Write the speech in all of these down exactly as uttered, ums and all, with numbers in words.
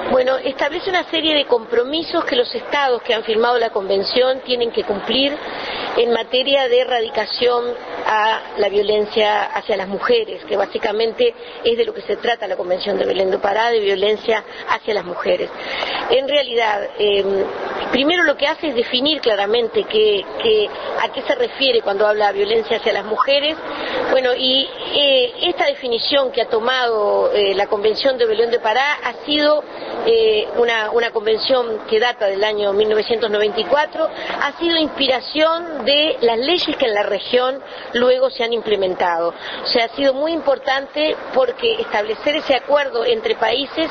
Bueno, establece una serie de compromisos que los estados que han firmado la convención tienen que cumplir en materia de erradicación a la violencia hacia las mujeres, que básicamente es de lo que se trata la Convención de Belén do Pará, de violencia hacia las mujeres. En realidad, eh, primero lo que hace es definir claramente que, que, a qué se refiere cuando habla de violencia hacia las mujeres. Bueno, y eh, esta definición que ha tomado eh, la Convención de Belén do Pará ha sido eh, una, una convención que data del año mil novecientos noventa y cuatro, ha sido inspiración de las leyes que en la región luego se han implementado. O sea, ha sido muy importante porque establecer ese acuerdo entre países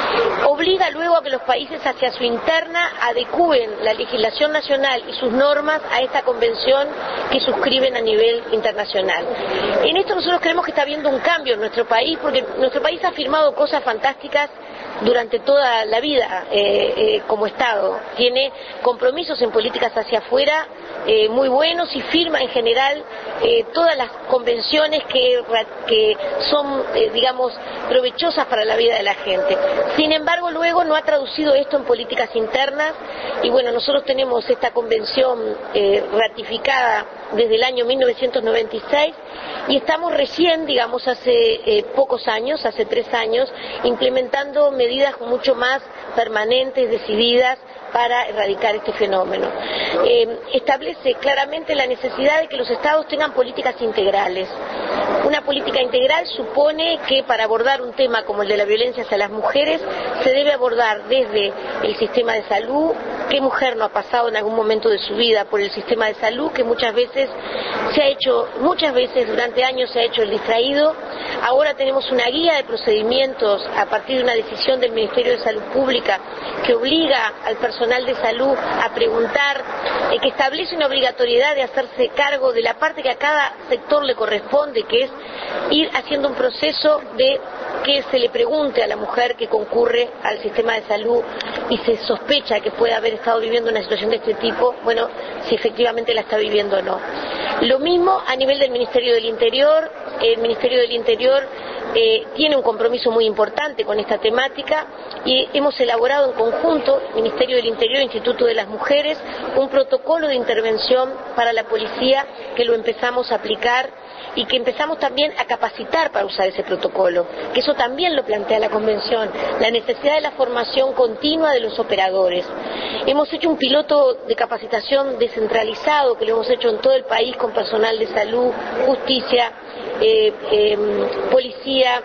obliga luego a que los países hacia su interna adecúen la legislación nacional y sus normas a esta convención que suscriben a nivel internacional. En esto nosotros creemos que está habiendo un cambio en nuestro país, porque nuestro país ha firmado cosas fantásticas durante toda la vida eh, eh, como Estado. Tiene compromisos en políticas hacia afuera eh, muy buenos y firma en general eh, todas las convenciones que, que son, eh, digamos, provechosas para la vida de la gente. Sin embargo, luego no ha traducido esto en políticas internas y bueno, nosotros tenemos esta convención eh, ratificada desde el año mil novecientos noventa y seis y estamos recién, digamos, hace eh, pocos años, hace tres años, implementando medidas mucho más permanentes, decididas, para erradicar este fenómeno. Eh, establece claramente la necesidad de que los estados tengan políticas integrales. Una política integral supone que para abordar un tema como el de la violencia hacia las mujeres se debe abordar desde el sistema de salud. ¿Qué mujer no ha pasado en algún momento de su vida por el sistema de salud que muchas veces se ha hecho, muchas veces durante años se ha hecho el distraído? Ahora tenemos una guía de procedimientos a partir de una decisión del Ministerio de Salud Pública que obliga al personal de salud a preguntar, eh, que establece una obligatoriedad de hacerse cargo de la parte que a cada sector le corresponde, que es ir haciendo un proceso de que se le pregunte a la mujer que concurre al sistema de salud y se sospecha que puede haber estado viviendo una situación de este tipo, bueno, si efectivamente la está viviendo o no. Lo mismo a nivel del Ministerio del Interior. El Ministerio del Interior eh, tiene un compromiso muy importante con esta temática y hemos elaborado en conjunto, Ministerio del Interior e Instituto de las Mujeres, un protocolo de intervención para la policía que lo empezamos a aplicar y que empezamos también a capacitar para usar ese protocolo, que eso también lo plantea la Convención, la necesidad de la formación continua de los operadores. Hemos hecho un piloto de capacitación descentralizado que lo hemos hecho en todo el país con personal de salud, justicia, eh, eh, policía,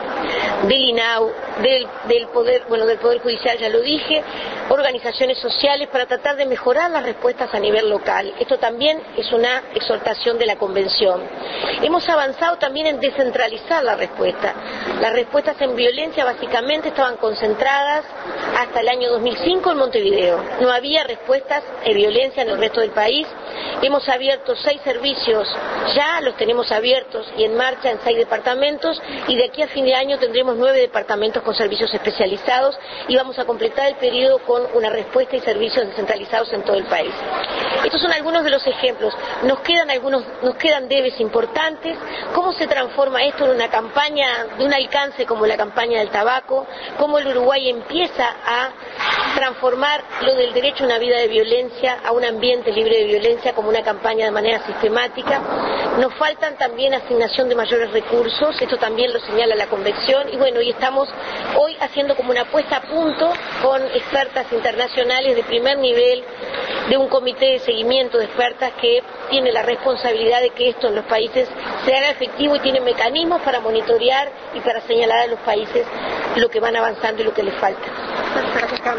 del I N A U, del, del poder, bueno, del Poder Judicial, ya lo dije, organizaciones sociales, para tratar de mejorar las respuestas a nivel local. Esto también es una exhortación de la Convención. Hemos avanzado también en descentralizar la respuesta. Las respuestas en violencia básicamente estaban concentradas hasta el año dos mil cinco en Montevideo. No había respuestas de violencia en el resto del país. Hemos abierto seis servicios, ya los tenemos abiertos y en marcha en seis departamentos, y de aquí a fin de año tendremos nueve departamentos con servicios especializados y vamos a completar el periodo con una respuesta y servicios descentralizados en todo el país. Estos son algunos de los ejemplos. Nos quedan algunos, nos quedan debes importantes. ¿Cómo se transforma esto en una campaña de un alcance como la campaña del tabaco? ¿Cómo el Uruguay empieza a transformar lo del derecho a una vida de violencia a un ambiente libre de violencia como una campaña de manera sistemática? Nos faltan también asignación de mayores recursos, esto también lo señala la Convención, y bueno, y estamos hoy haciendo como una puesta a punto con expertas internacionales de primer nivel, de un comité de seguimiento de expertas que tiene la responsabilidad de que esto en los países se haga efectivo y tiene mecanismos para monitorear y para señalar a los países lo que van avanzando y lo que les falta.